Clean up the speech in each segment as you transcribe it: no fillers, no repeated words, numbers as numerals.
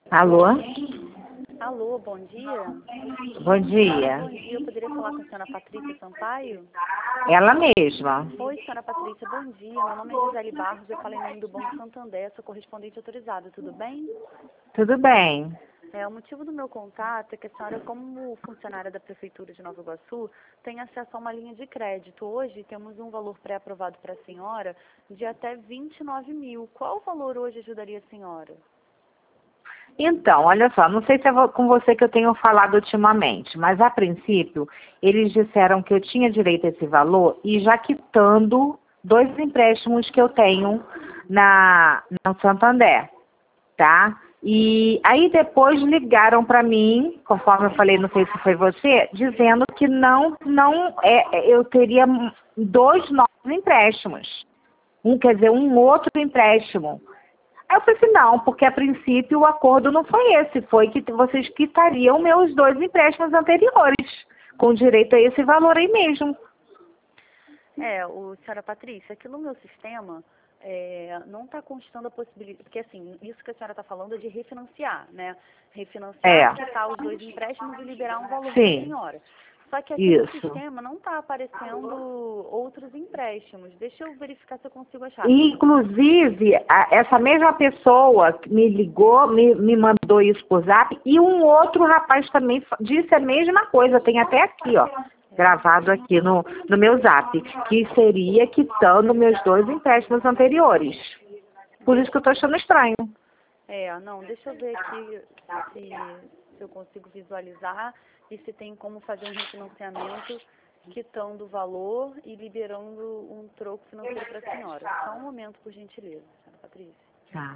Alô? Alô, bom dia. Bom dia. Bom dia, eu poderia falar com a senhora Patrícia Sampaio? Ela mesma. Oi, senhora Patrícia, bom dia. Meu nome é Gisele Barros, eu falo em nome do Banco Santander, sou correspondente autorizada, tudo bem? Tudo bem. O motivo do meu contato é que a senhora, como funcionária da Prefeitura de Nova Iguaçu, tem acesso a uma linha de crédito. Hoje temos um valor pré-aprovado para a senhora de até 29 mil. Qual valor hoje ajudaria a senhora? Então, olha só, não sei se é com você que eu tenho falado ultimamente, mas a princípio eles disseram que eu tinha direito a esse valor e já quitando 2 empréstimos que eu tenho no Santander, tá? E aí depois ligaram para mim, conforme eu falei, não sei se foi você, dizendo que eu teria 2 novos empréstimos. Quer dizer, um outro empréstimo. Aí eu falei assim, não, porque a princípio o acordo não foi esse, foi que vocês quitariam meus 2 empréstimos anteriores, com direito a esse valor aí mesmo. Senhora Patrícia, aqui no meu sistema não está constando a possibilidade, porque assim, isso que a senhora está falando é de refinanciar, né? Refinanciar, quitar os 2 empréstimos e liberar um valor para a senhora. Só que aqui no sistema não está aparecendo outros empréstimos. Deixa eu verificar se eu consigo achar. Inclusive, essa mesma pessoa me ligou, me mandou isso por zap, e um outro rapaz também disse a mesma coisa, tem até aqui, ó, gravado aqui no meu zap, que seria quitando meus 2 empréstimos anteriores. Por isso que eu tô achando estranho. Não, deixa eu ver aqui se eu consigo visualizar e se tem como fazer um refinanciamento quitando o valor e liberando um troco financeiro para a senhora. Só um momento, por gentileza, senhora Patrícia. Tá.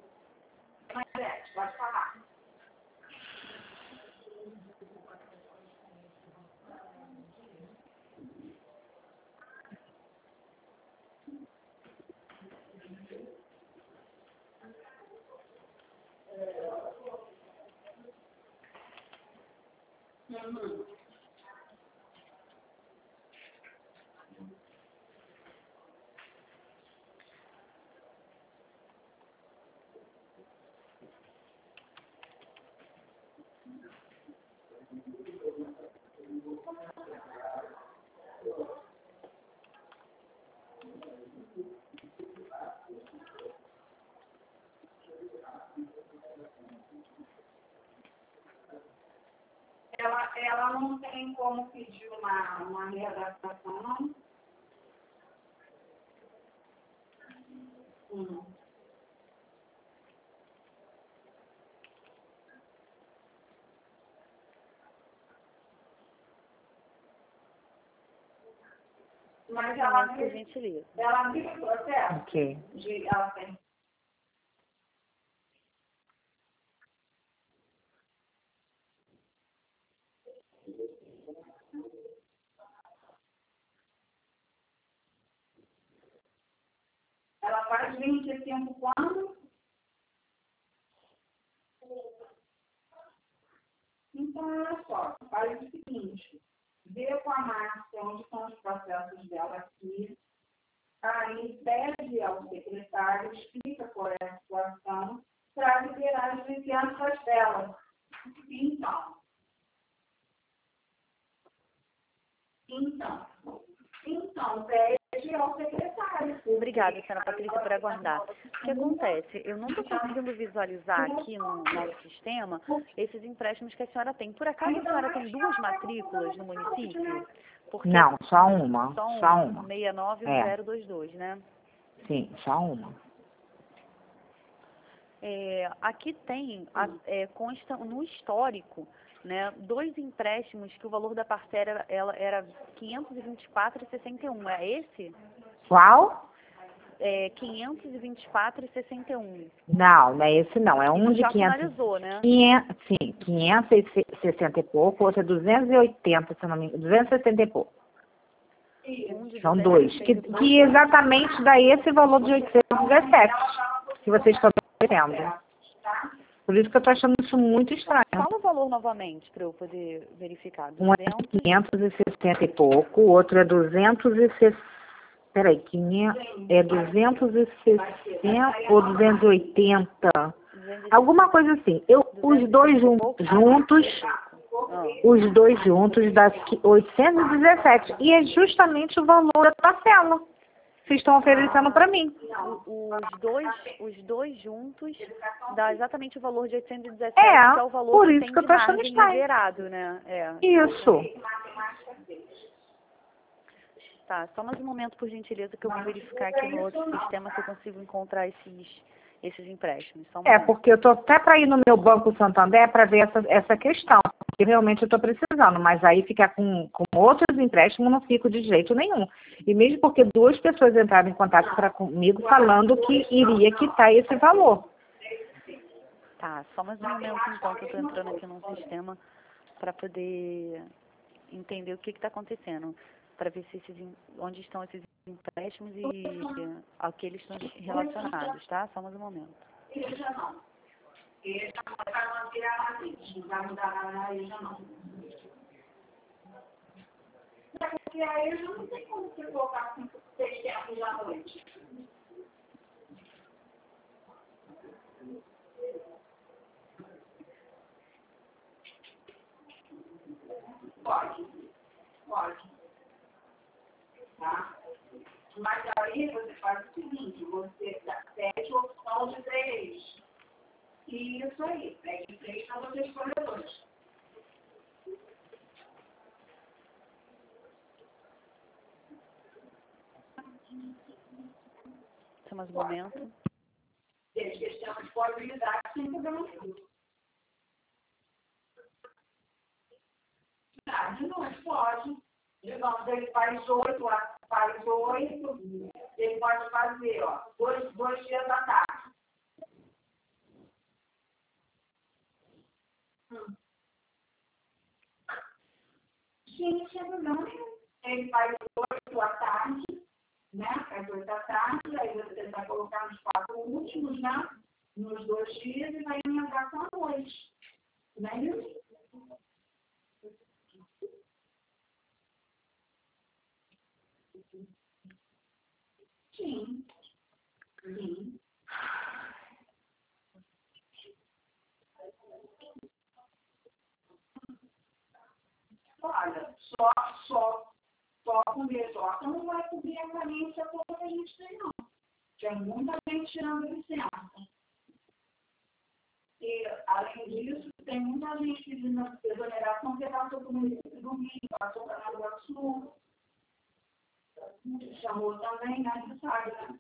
Pode falar. Ela não tem como pedir uma readaptação, não? Mas ela por gentileza. Ela viu o processo? Ok. Ela tem. Ela faz 25 quando? Então, olha só, faz o seguinte, vê com a Márcia onde estão os processos dela aqui, aí pede ao secretário, explica qual é a situação, para liberar as licenças dela. Então, pede ao secretário. Obrigada, senhora Patrícia, por aguardar. O que acontece? Eu não estou conseguindo visualizar aqui no nosso sistema esses empréstimos que a senhora tem. Por acaso a senhora tem 2 matrículas no município? Não, só uma. Só uma. 69022, né? Sim, só uma. Aqui tem, consta no histórico, né, 2 empréstimos que o valor da parcela era 524,61. É esse? Qual? 524,61. Não é esse não. É um de 500. Finalizou, né? 560 e pouco, outro é 280, se não me engano, 270 e pouco. São 2. Que exatamente dá esse valor de 817 que vocês estão vendo. Por isso que eu estou achando isso muito estranho. Fala o valor novamente para eu poder verificar. Um é 560 e pouco, o outro é 260. Peraí, é 260 ou 280? Alguma coisa assim. Os dois juntos dá 817. E é justamente o valor da parcela que vocês estão oferecendo para mim. Os dois juntos dá exatamente o valor de 817, que é o valor por que isso tem que eu de tô achando margem estranho. liberado, né? Isso. Tá, só mais um momento, por gentileza, que eu vou verificar aqui no outro sistema se eu consigo encontrar esses empréstimos. Só um momento. Porque eu tô até para ir no meu Banco Santander para ver essa questão, porque realmente eu estou precisando, mas aí ficar com outros empréstimos não fico de jeito nenhum. E mesmo porque duas pessoas entraram em contato comigo falando que iria quitar esse valor. Tá, só mais um momento então que eu estou entrando aqui no sistema para poder entender o que está acontecendo, para ver se onde estão esses empréstimos e a que eles estão relacionados, tá? Só mais um momento. Porque aí eu não sei como você colocar 6 tempos da noite. Pode. Tá? Mas aí você faz o seguinte, você dá 7 opções de 3. E isso aí, pede 3 para você escolher 2. Só mais um momento. Desde que estejamos disponibilidade sem problema nenhum. De noite, pode. Digamos, ele faz 8, ele pode fazer, dois dias da tarde. Sim, sem problema nenhum. Ele faz 8 à tarde, né? Faz 8 da tarde, aí você vai colocar nos 4 últimos, né? Nos 2 dias e vai emendar com a noite. Não é isso? Sim. Olha, só com desordem não vai cobrir a carência toda que a gente tem, não. Tem muita gente tirando licença. E, além disso, tem muita gente pedindo exoneração que passou por município do Rio, passou para Nova Sul. Chamou também, né? Você sabe, né?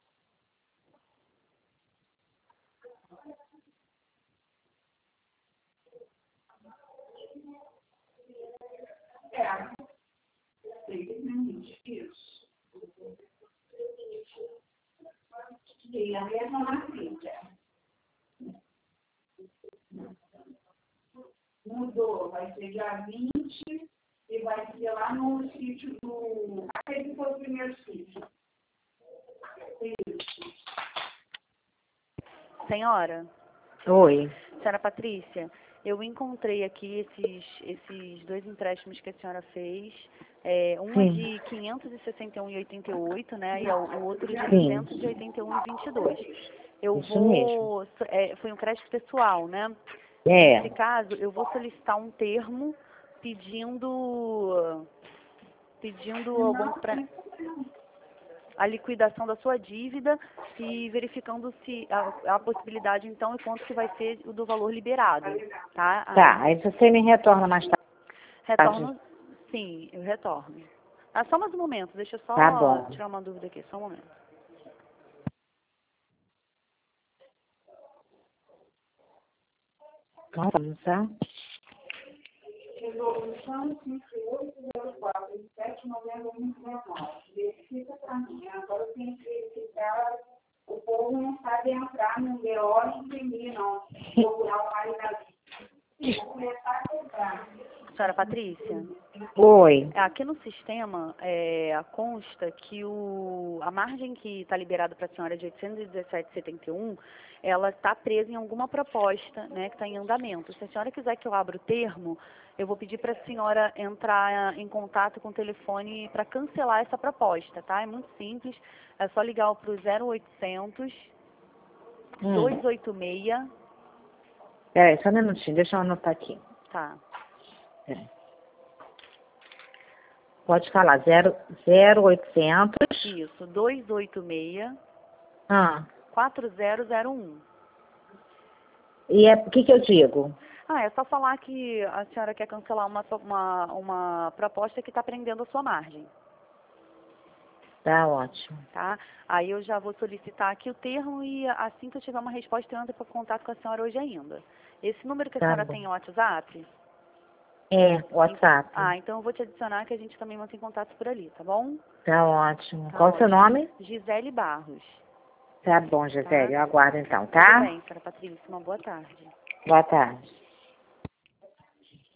Simplesmente isso. E a mesma matriz, mudou, vai ser dia 20 e vai ser lá no sítio do... Aquele que foi o primeiro sítio. Isso. Senhora? Oi. Senhora Patrícia, eu encontrei aqui esses 2 empréstimos que a senhora fez. Um é de 561,88, né? E o outro de 281,22. Foi um crédito pessoal, né? Nesse caso, eu vou solicitar um termo pedindo a liquidação da sua dívida e verificando se a possibilidade, então, e quanto que vai ser o do valor liberado, tá? Tá, aí você me retorna mais tarde. Retorno, sim, eu retorno. Só mais um momento, deixa eu só tirar uma dúvida aqui, só um momento. Vamos começar? Resolução 5804, 7 de novembro de 2019. Verifica para mim. Agora eu tenho que verificar. O povo não sabe entrar no BO e imprimir, não. Procurar o raio da vida. Vou começar a cobrar. Senhora Patrícia? Oi. Aqui no sistema consta que a margem que está liberada para a senhora de 817,71, ela está presa em alguma proposta, né, que está em andamento. Se a senhora quiser que eu abra o termo, eu vou pedir para a senhora entrar em contato com o telefone para cancelar essa proposta, tá? É muito simples, é só ligar para o 0800 286 Peraí, só um minutinho, deixa eu anotar aqui. Tá. Peraí. Pode falar, 0800... Isso, 286 Ah, 4001. e o que eu digo? É só falar que a senhora quer cancelar uma proposta que está prendendo a sua margem. Tá ótimo. Tá? Aí eu já vou solicitar aqui o termo e assim que eu tiver uma resposta eu entro para contato com a senhora hoje ainda. Esse número que a senhora tem é o WhatsApp? É, WhatsApp. Então eu vou te adicionar que a gente também mantém contato por ali, tá bom? Tá ótimo. Tá Qual o seu nome? Gisele Barros. Tá bom, Gisele, eu aguardo então, Tudo tá? bem, senhora Patrícia, uma boa tarde. Boa tarde.